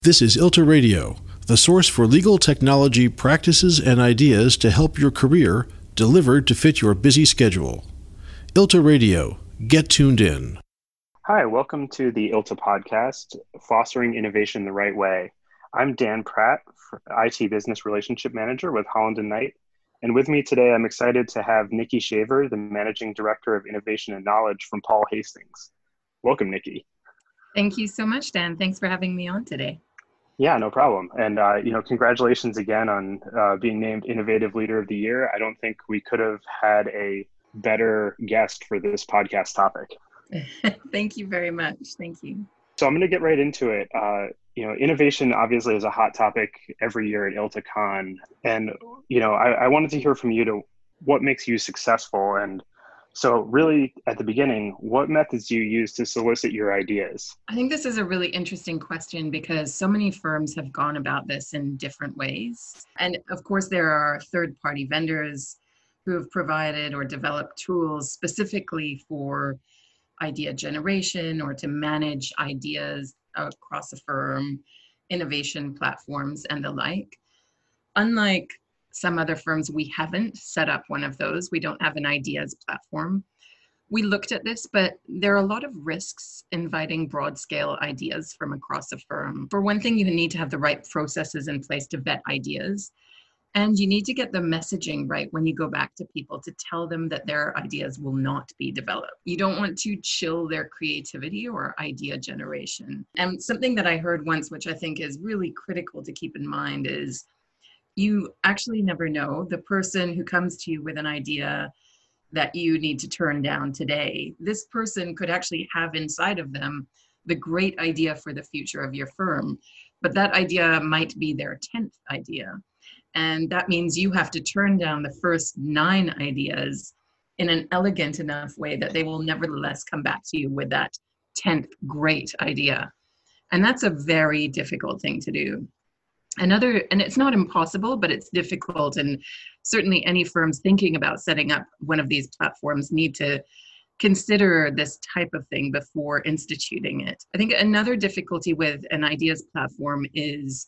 This is ILTA Radio, the source for legal technology practices and ideas to help your career, delivered to fit your busy schedule. ILTA Radio, get tuned in. Hi, welcome to the ILTA podcast, Fostering Innovation the Right Way. I'm Dan Pratt, IT Business Relationship Manager with Holland & Knight. And with me today, I'm excited to have Nikki Shaver, the Managing Director of Innovation and Knowledge from Paul Hastings. Welcome, Nikki. Thank you so much, Dan. Thanks for having me on today. Yeah, no problem. And, congratulations again on being named Innovative Leader of the Year. I don't think we could have had a better guest for this podcast topic. Thank you very much. Thank you. So I'm going to get right into it. Innovation obviously is a hot topic every year at ILTACon. And, I wanted to hear from you to what makes you successful. And so really at the beginning, what methods do you use to solicit your ideas? I think this is a really interesting question because so many firms have gone about this in different ways. And of course, there are third-party vendors who have provided or developed tools specifically for idea generation or to manage ideas across a firm, innovation platforms, and the like. Unlike some other firms, we haven't set up one of those. We don't have an ideas platform. We looked at this, but there are a lot of risks inviting broad scale ideas from across a firm. For one thing, you need to have the right processes in place to vet ideas. And you need to get the messaging right when you go back to people to tell them that their ideas will not be developed. You don't want to chill their creativity or idea generation. And something that I heard once, which I think is really critical to keep in mind, is you actually never know the person who comes to you with an idea that you need to turn down today. This person could actually have inside of them the great idea for the future of your firm, but that idea might be their 10th idea. And that means you have to turn down the first 9 ideas in an elegant enough way that they will nevertheless come back to you with that 10th great idea. And that's a very difficult thing to do. And it's not impossible, but it's difficult. And certainly any firms thinking about setting up one of these platforms need to consider this type of thing before instituting it. I think another difficulty with an ideas platform is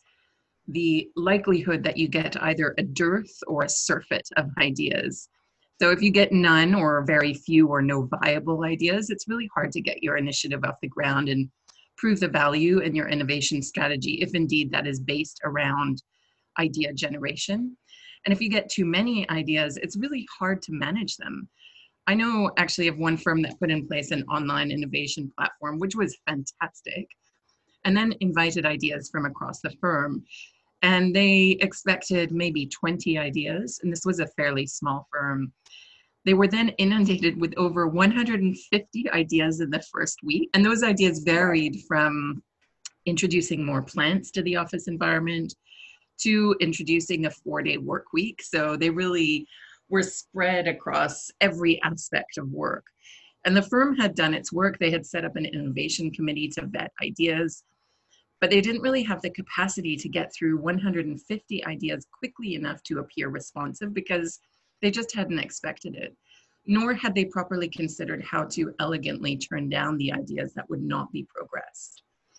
the likelihood that you get either a dearth or a surfeit of ideas. So if you get none or very few or no viable ideas, it's really hard to get your initiative off the ground and prove the value in your innovation strategy, if indeed that is based around idea generation. And if you get too many ideas, it's really hard to manage them. I know actually of one firm that put in place an online innovation platform, which was fantastic, and then invited ideas from across the firm. And they expected maybe 20 ideas, and this was a fairly small firm. They were then inundated with over 150 ideas in the first week. And those ideas varied from introducing more plants to the office environment to introducing a 4-day work week. So they really were spread across every aspect of work. And the firm had done its work. They had set up an innovation committee to vet ideas, but they didn't really have the capacity to get through 150 ideas quickly enough to appear responsive because they just hadn't expected it, nor had they properly considered how to elegantly turn down the ideas that would not be progressed.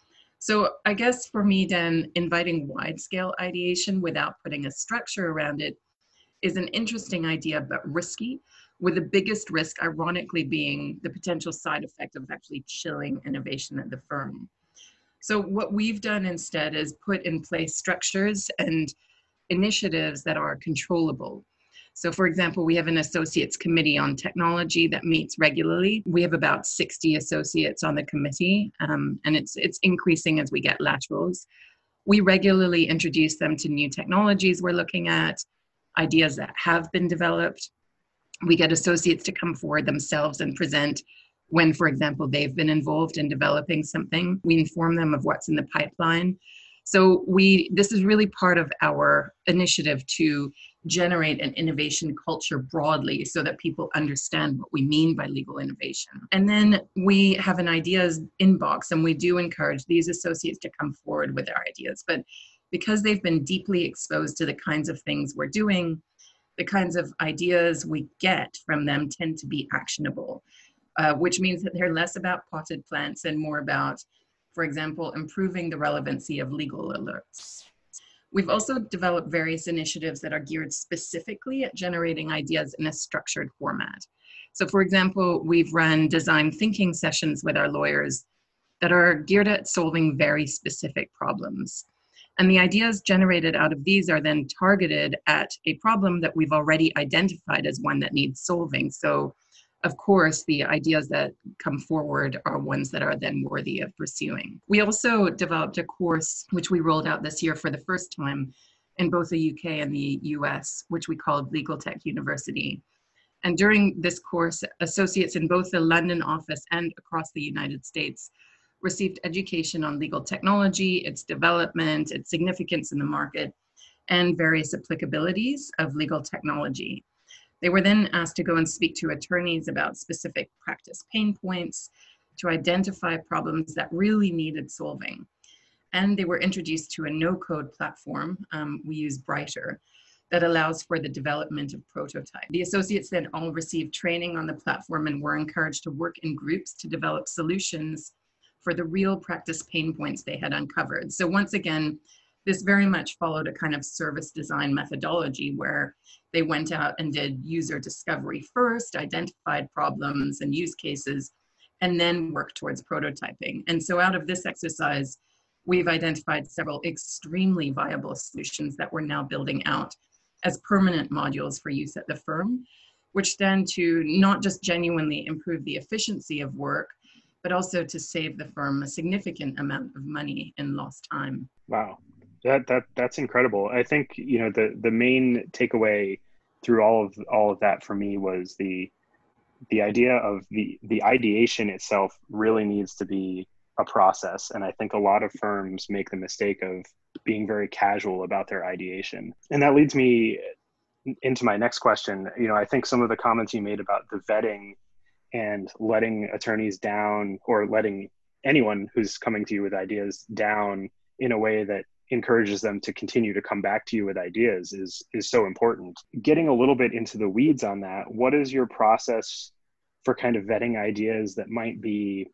So I guess for me then, inviting wide-scale ideation without putting a structure around it is an interesting idea, but risky, with the biggest risk ironically being the potential side effect of actually chilling innovation at the firm. So what we've done instead is put in place structures and initiatives that are controllable. So for example, we have an associates committee on technology that meets regularly. We have about 60 associates on the committee, and it's increasing as we get laterals. We regularly introduce them to new technologies we're looking at, ideas that have been developed. We get associates to come forward themselves and present when, for example, they've been involved in developing something. We inform them of what's in the pipeline. So this is really part of our initiative to generate an innovation culture broadly so that people understand what we mean by legal innovation. And then we have an ideas inbox, and we do encourage these associates to come forward with their ideas. But because they've been deeply exposed to the kinds of things we're doing, the kinds of ideas we get from them tend to be actionable, which means that they're less about potted plants and more about For example, improving the relevancy of legal alerts. We've also developed various initiatives that are geared specifically at generating ideas in a structured format. So for example, we've run design thinking sessions with our lawyers that are geared at solving very specific problems. And the ideas generated out of these are then targeted at a problem that we've already identified as one that needs solving. So of course, the ideas that come forward are ones that are then worthy of pursuing. We also developed a course, which we rolled out this year for the first time in both the UK and the US, which we called Legal Tech University. And during this course, associates in both the London office and across the United States received education on legal technology, its development, its significance in the market, and various applicabilities of legal technology. They were then asked to go and speak to attorneys about specific practice pain points, to identify problems that really needed solving. And they were introduced to a no-code platform, we use Brighter, that allows for the development of prototypes. The associates then all received training on the platform and were encouraged to work in groups to develop solutions for the real practice pain points they had uncovered. So once again, this very much followed a kind of service design methodology where they went out and did user discovery first, identified problems and use cases, and then worked towards prototyping. And so out of this exercise, we've identified several extremely viable solutions that we're now building out as permanent modules for use at the firm, which stand to not just genuinely improve the efficiency of work, but also to save the firm a significant amount of money in lost time. Wow. That's incredible. I think, you know, the main takeaway through all of that for me was the idea of the ideation itself really needs to be a process. And I think a lot of firms make the mistake of being very casual about their ideation. And that leads me into my next question. You know, I think some of the comments you made about the vetting and letting attorneys down, or letting anyone who's coming to you with ideas down in a way that encourages them to continue to come back to you with ideas is so important. Getting a little bit into the weeds on that, what is your process for kind of vetting ideas that might be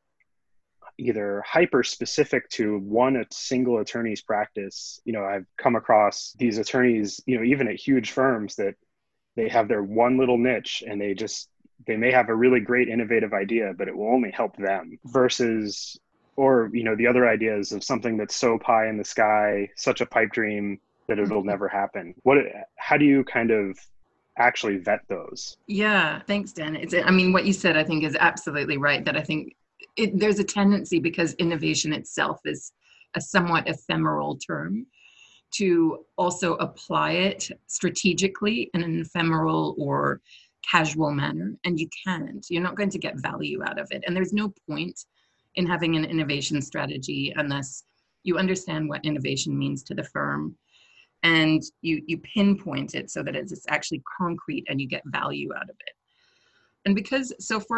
either hyper specific to a single attorney's practice? You know, I've come across these attorneys, you know, even at huge firms, that they have their one little niche and they may have a really great innovative idea, but it will only help them, versus, or, you know, the other ideas of something that's so pie in the sky, such a pipe dream that it'll never happen. How do you kind of actually vet those? Yeah, thanks, Dan. I mean, what you said, I think, is absolutely right, that I think there's a tendency, because innovation itself is a somewhat ephemeral term, to also apply it strategically in an ephemeral or casual manner, and you're not going to get value out of it. And there's no point in having an innovation strategy unless you understand what innovation means to the firm, and you pinpoint it so that it's actually concrete and you get value out of it. And because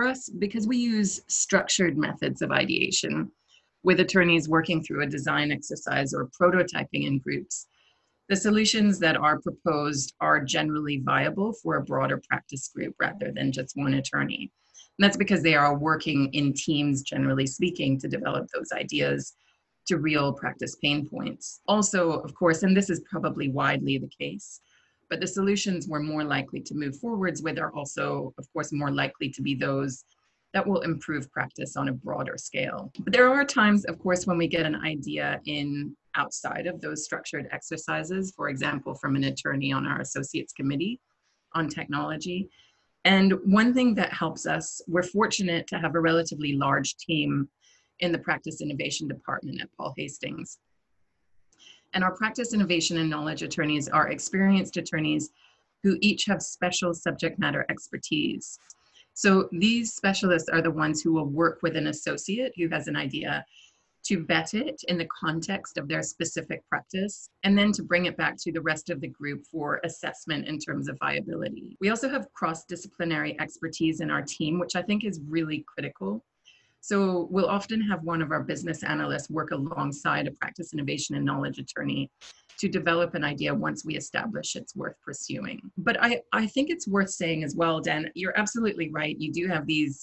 we use structured methods of ideation with attorneys working through a design exercise or prototyping in groups, the solutions that are proposed are generally viable for a broader practice group rather than just one attorney. And that's because they are working in teams, generally speaking, to develop those ideas to real practice pain points. Also, of course, and this is probably widely the case, but the solutions we're more likely to move forwards with are also, of course, more likely to be those that will improve practice on a broader scale. But there are times, of course, when we get an idea in outside of those structured exercises, for example, from an attorney on our associates committee on technology. And one thing that helps us, we're fortunate to have a relatively large team in the practice innovation department at Paul Hastings. And our practice innovation and knowledge attorneys are experienced attorneys who each have special subject matter expertise. So these specialists are the ones who will work with an associate who has an idea to vet it in the context of their specific practice, and then to bring it back to the rest of the group for assessment in terms of viability. We also have cross-disciplinary expertise in our team, which I think is really critical. So we'll often have one of our business analysts work alongside a practice innovation and knowledge attorney to develop an idea once we establish it's worth pursuing. But I think it's worth saying as well, Dan, you're absolutely right. You do have these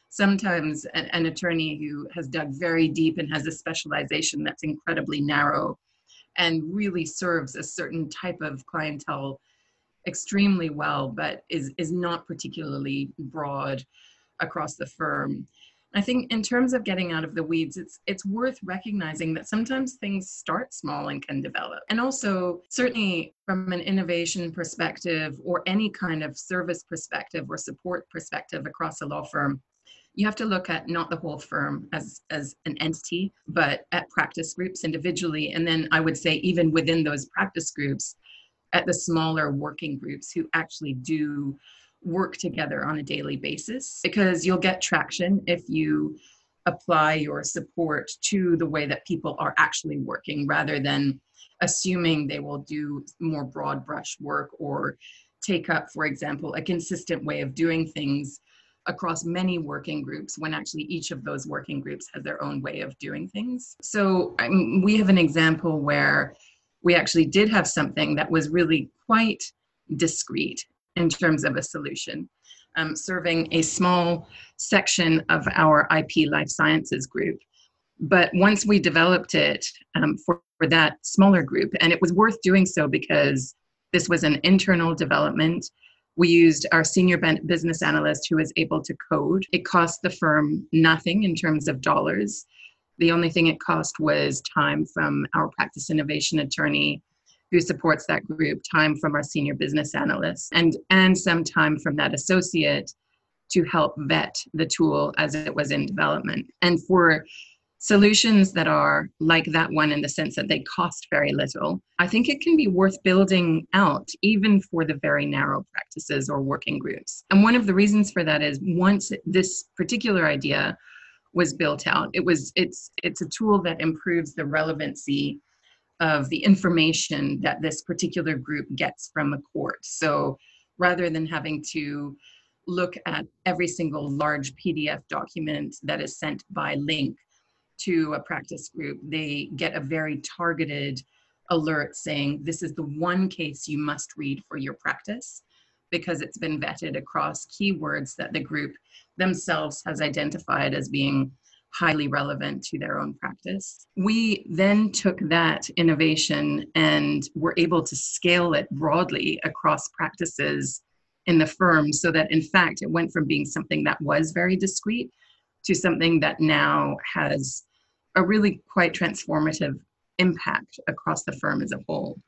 Sometimes an attorney who has dug very deep and has a specialization that's incredibly narrow and really serves a certain type of clientele extremely well, but is not particularly broad across the firm. I think in terms of getting out of the weeds, it's worth recognizing that sometimes things start small and can develop. And also, certainly from an innovation perspective or any kind of service perspective or support perspective across a law firm, you have to look at not the whole firm as an entity, but at practice groups individually. And then I would say even within those practice groups, at the smaller working groups who actually do work together on a daily basis, because you'll get traction if you apply your support to the way that people are actually working rather than assuming they will do more broad brush work or take up, for example, a consistent way of doing things across many working groups when actually each of those working groups has their own way of doing things. So we have an example where we actually did have something that was really quite discrete in terms of a solution, serving a small section of our IP life sciences group. But once we developed it for that smaller group, and it was worth doing so because this was an internal development, we used our senior business analyst who was able to code. It cost the firm nothing in terms of dollars. The only thing it cost was time from our practice innovation attorney who supports that group, time from our senior business analyst, and some time from that associate to help vet the tool as it was in development. And for solutions that are like that one in the sense that they cost very little, I think it can be worth building out even for the very narrow practices or working groups. And one of the reasons for that is once this particular idea was built out, it's a tool that improves the relevancy of the information that this particular group gets from a court. So rather than having to look at every single large PDF document that is sent by link to a practice group, they get a very targeted alert saying, this is the one case you must read for your practice because it's been vetted across keywords that the group themselves has identified as being highly relevant to their own practice. We then took that innovation and were able to scale it broadly across practices in the firm so that in fact it went from being something that was very discrete to something that now has a really quite transformative impact across the firm as a whole.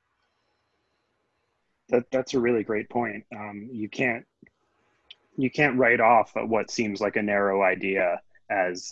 That's a really great point. You can't write off what seems like a narrow idea as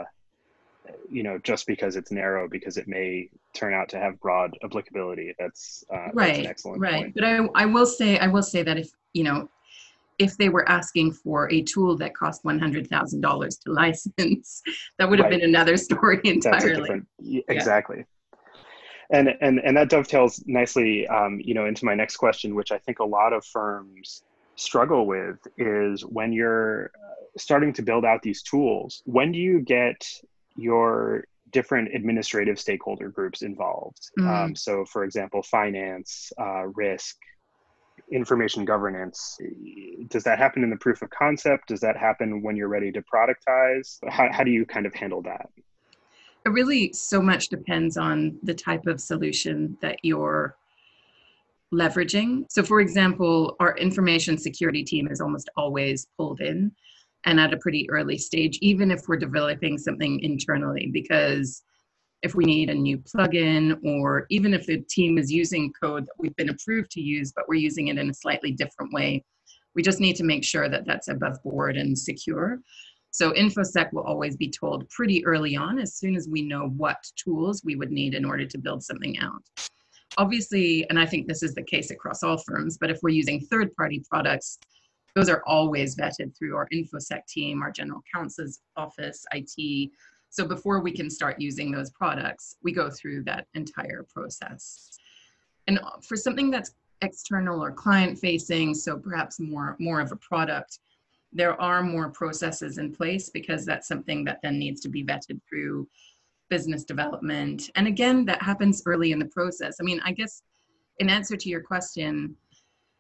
just because it's narrow, because it may turn out to have broad applicability. That's an excellent point. But I will say that if they were asking for a tool that cost $100,000 to license, that would have been another story entirely. Exactly. And that dovetails nicely, into my next question, which I think a lot of firms struggle with is when you're starting to build out these tools, when do you get your different administrative stakeholder groups involved? So for example, finance, risk, information governance. Does that happen in the proof of concept? Does that happen when you're ready to productize? How do you kind of handle that? It really so much depends on the type of solution that you're leveraging. So for example, our information security team is almost always pulled in and at a pretty early stage, even if we're developing something internally, because if we need a new plugin, or even if the team is using code that we've been approved to use, but we're using it in a slightly different way, we just need to make sure that that's above board and secure. So InfoSec will always be told pretty early on, as soon as we know what tools we would need in order to build something out. Obviously, and I think this is the case across all firms, but if we're using third-party products, those are always vetted through our InfoSec team, our general counsel's office, IT. So before we can start using those products, we go through that entire process. And for something that's external or client-facing, so perhaps more of a product, there are more processes in place because that's something that then needs to be vetted through business development. And again, that happens early in the process. I mean, I guess in answer to your question,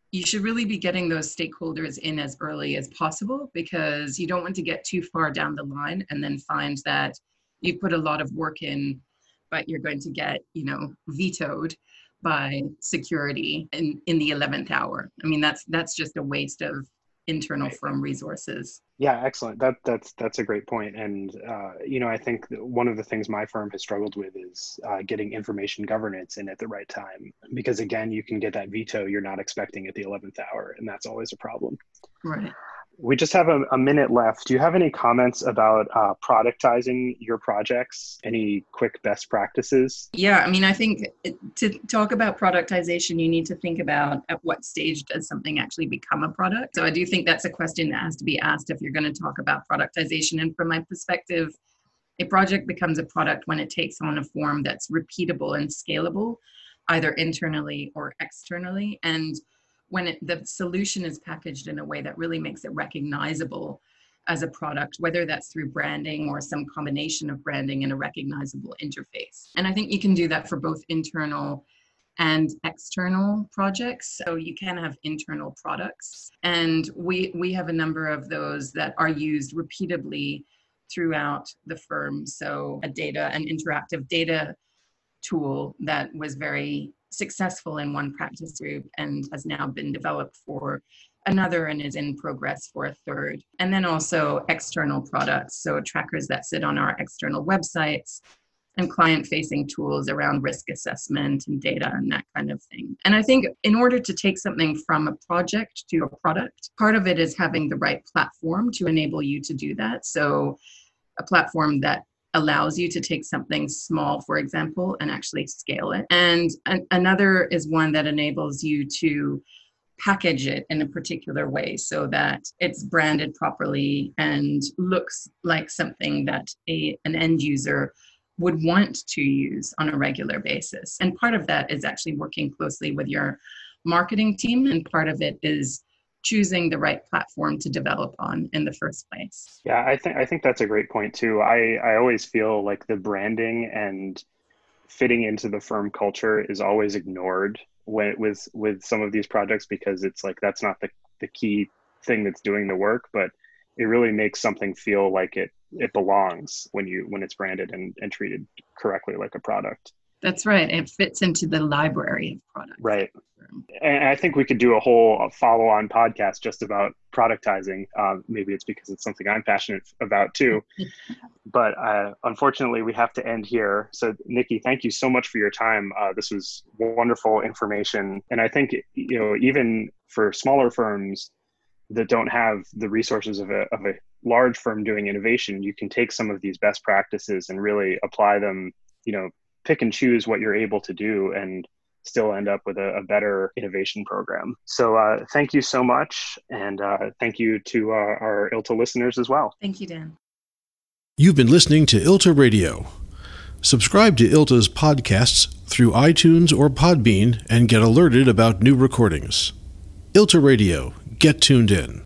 you should really be getting those stakeholders in as early as possible, because you don't want to get too far down the line and then find that you've put a lot of work in, but you're going to get, vetoed by security in the 11th hour. I mean, that's just a waste of internal firm resources. Yeah, excellent. That's a great point. And, I think one of the things my firm has struggled with is getting information governance in at the right time, because again, you can get that veto you're not expecting at the 11th hour, and that's always a problem. Right. We just have a minute left. Do you have any comments about productizing your projects? Any quick best practices? Yeah, I mean, I think to talk about productization, you need to think about at what stage does something actually become a product. So I do think that's a question that has to be asked if you're going to talk about productization. And from my perspective, a project becomes a product when it takes on a form that's repeatable and scalable, either internally or externally. And when the solution is packaged in a way that really makes it recognizable as a product, whether that's through branding or some combination of branding and a recognizable interface. And I think you can do that for both internal and external projects. So you can have internal products, and we have a number of those that are used repeatably throughout the firm. So an interactive data tool that was very successful in one practice group and has now been developed for another and is in progress for a third. And then also external products, so trackers that sit on our external websites and client-facing tools around risk assessment and data and that kind of thing. And I think in order to take something from a project to a product, part of it is having the right platform to enable you to do that. So a platform that allows you to take something small, for example, and actually scale it. And another is one that enables you to package it in a particular way so that it's branded properly and looks like something that an end user would want to use on a regular basis. And part of that is actually working closely with your marketing team, and part of it is choosing the right platform to develop on in the first place. Yeah, I think that's a great point too. I always feel like the branding and fitting into the firm culture is always ignored with some of these projects, because it's like that's not the key thing that's doing the work, but it really makes something feel like it belongs when it's branded and treated correctly like a product. That's right. It fits into the library of products. Right. And I think we could do a whole follow-on podcast just about productizing. Maybe it's because it's something I'm passionate about too. But unfortunately, we have to end here. So Nikki, thank you so much for your time. This was wonderful information. And I think, even for smaller firms that don't have the resources of a large firm doing innovation, you can take some of these best practices and really apply them, pick and choose what you're able to do and still end up with a better innovation program. So thank you so much. And thank you to our ILTA listeners as well. Thank you, Dan. You've been listening to ILTA Radio. Subscribe to ILTA's podcasts through iTunes or Podbean and get alerted about new recordings. ILTA Radio. Get tuned in.